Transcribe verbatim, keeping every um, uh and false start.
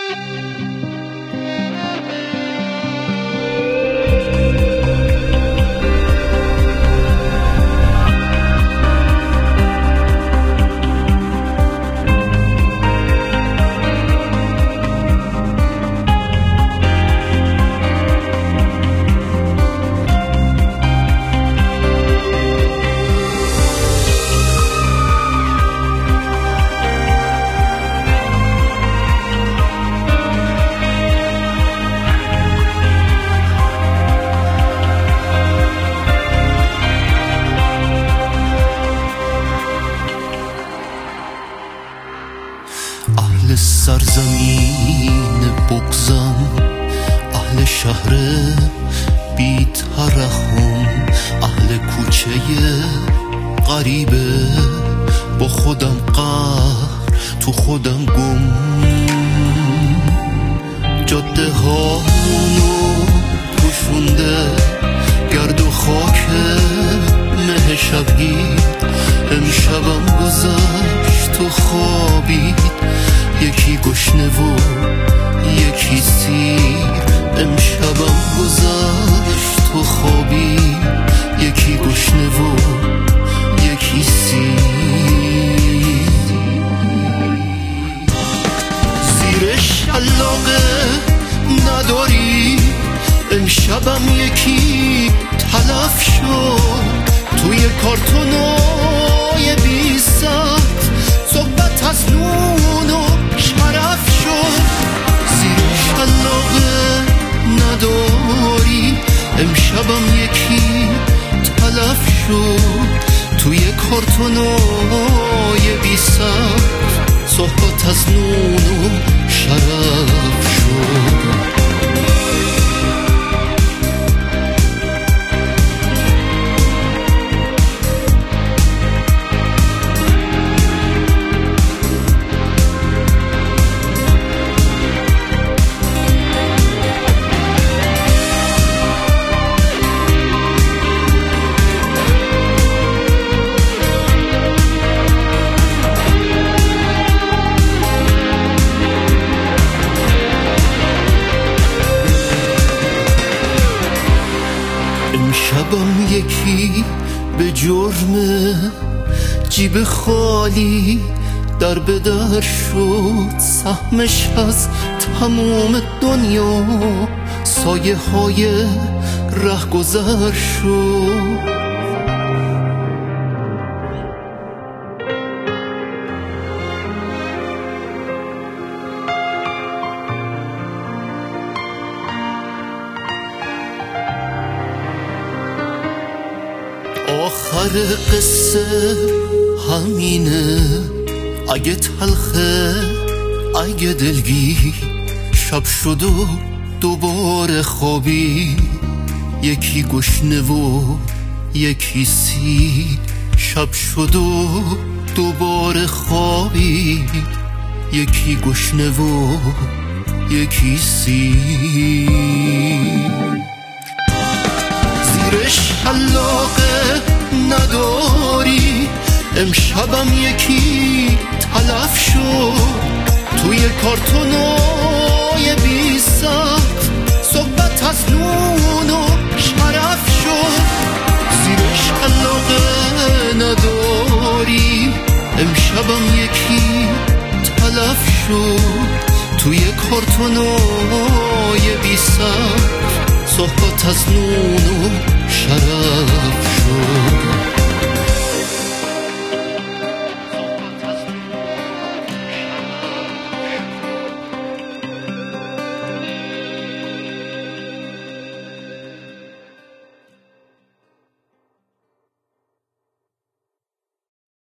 اهل سرزمین بغضم، اهل شهر بی ترحم، اهل کوچه غریبه، با خودم قهر تو خودم گم. جاده هامونو پوشونده گرد و خاک مه شبگیر. امشبم گذشت تو خوابید، یکی گشنه و یکی سیر. امشبم گذشت تو خوابید، یکی گشنه و یکی سیر. زیر شلاقه نداری، امشبم یکی تلف شد توی کارتونای بی ساعت. صحبت از نون و شرف شد. زیر شلاقه نداری، امشبم یکی تلف شد توی کارتونای بی ساعت. صحبت از نون و شرف شد. امشبم یکی به جرم جیب خالی در به در شد. سهمش از تمام دنیا سایه های ره گذر شد. آخر قصه همینه، اگه تلخه اگه دلگیر. شب شد و دوباره خوابی، یکی گشنه و یکی سیر. شب شد و دوباره خوابی، یکی گشنه و یکی سیر. زیر شلاقه نداری، امشبم یکی تلف شد توی کارتونای بی ساعت. صحبت از نون و شرف شد. زیر شلاقه نداری، امشبم یکی تلف شد توی کارتونای بی ساعت. صحبت از نون و شرف شد.